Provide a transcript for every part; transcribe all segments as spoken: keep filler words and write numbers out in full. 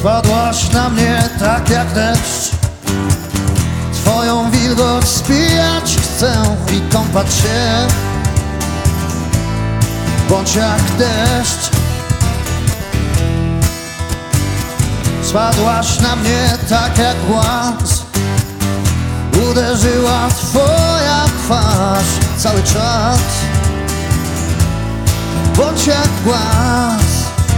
Spadłaś na mnie tak jak deszcz. Twoją wilgoć spijać chcę i kąpać się. Bądź jak deszcz. Spadłaś na mnie tak jak głaz. Uderzyła twoja twarz cały czas. Bądź jak głaz.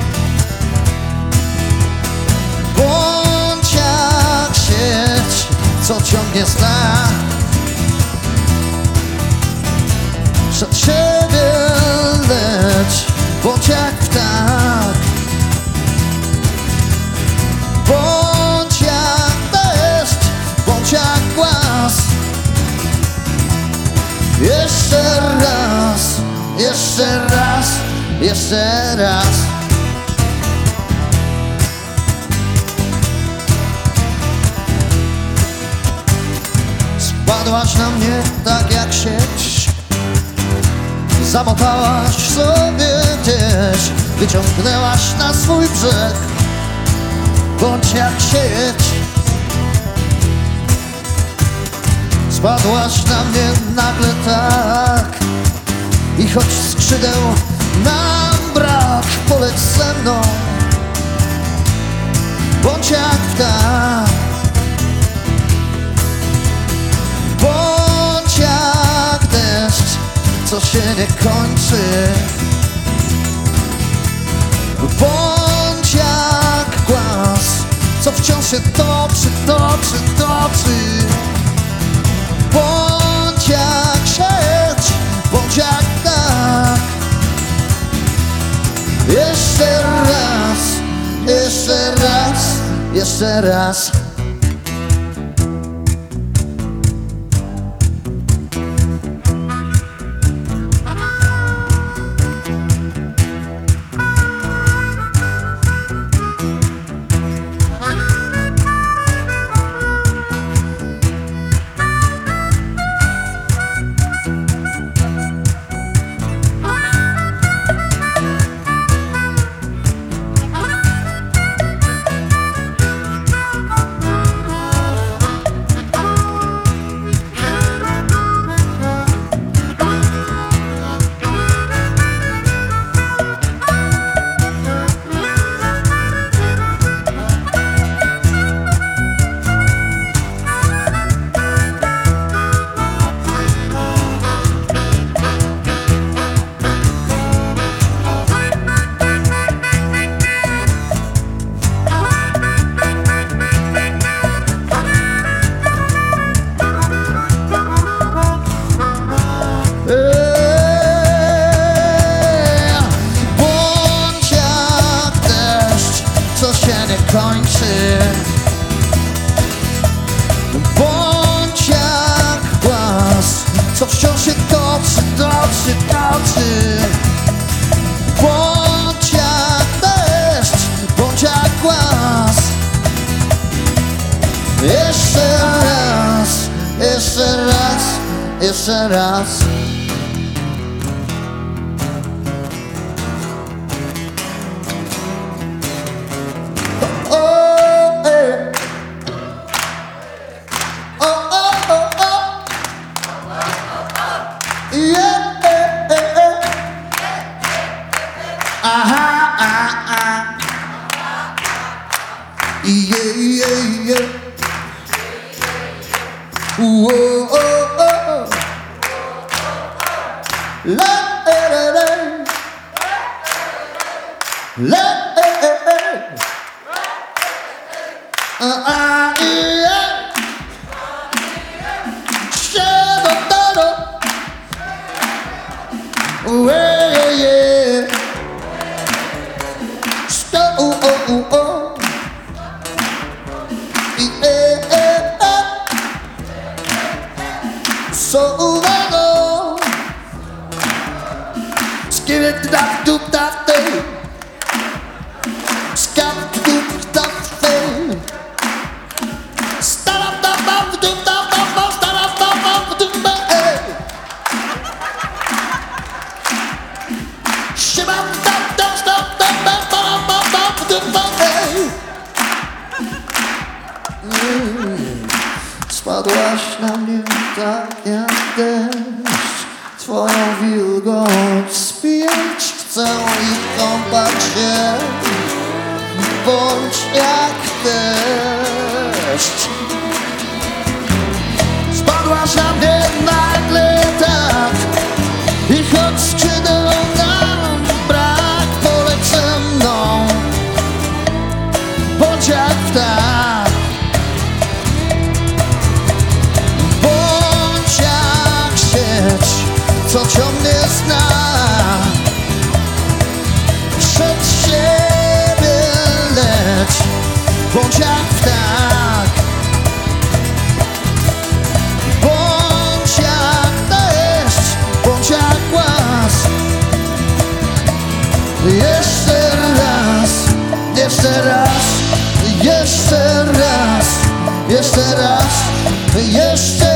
Bądź jak sieć, co ciągnie znak przed siebie leć. Bądź jak ptak. Bądź jak deszcz. Bądź jak głaz. Jeszcze raz, jeszcze raz, jeszcze raz. Spadłaś na mnie tak jak sieć. Zamotałaś sobie gdzieś. Wyciągnęłaś na swój brzeg. Bądź jak sieć. Spadłaś na mnie nagle tak. I choć skrzydeł nam brak, poleć ze mną. Bądź jak ptak. Bądź jak deszcz, co się nie kończy. Bądź jak głaz, co wciąż się toczy, toczy, toczy. Bądź jak sieć, bądź jak ptak. Jeszcze raz, jeszcze raz, jeszcze raz. Kończy. Bądź jak głaz, co wciąż się toczy, toczy, toczy. Bądź jak deszcz, bądź jak głaz. Jeszcze raz, jeszcze raz, jeszcze raz. Aha, ah, ah. Yeah, yeah, yeah. Whoa, oh, oh. La, la, la, la. La, la, la, la. Uh, ah, yeah. Shadow, shadow. Yeah, yeah. Oh, oh, oh, oh. Yeah, yeah, yeah. So long. Skip it to that, do that thing. Skip it to do that thing. Start up that mouth, do that mouth, start up that mouth, do that. Ship up that, don't stop that, that, that, that, that, that, that. na mnie tak jak deszcz. Twoją wilgoć spijać chcę i kąpać się. Bądź jak deszcz. Spadłaś na mnie nagle tak i choć skrzydeł nam brak, poleć ze mną. Bądź jak ptak. Bądź jak sieć, co ciągnie z nas. Przed siebie leć. Bądź jak ptak. Bądź jak deszcz. Bądź jak głaz. Jeszcze raz, jeszcze raz, jeszcze raz, jeszcze raz, jeszcze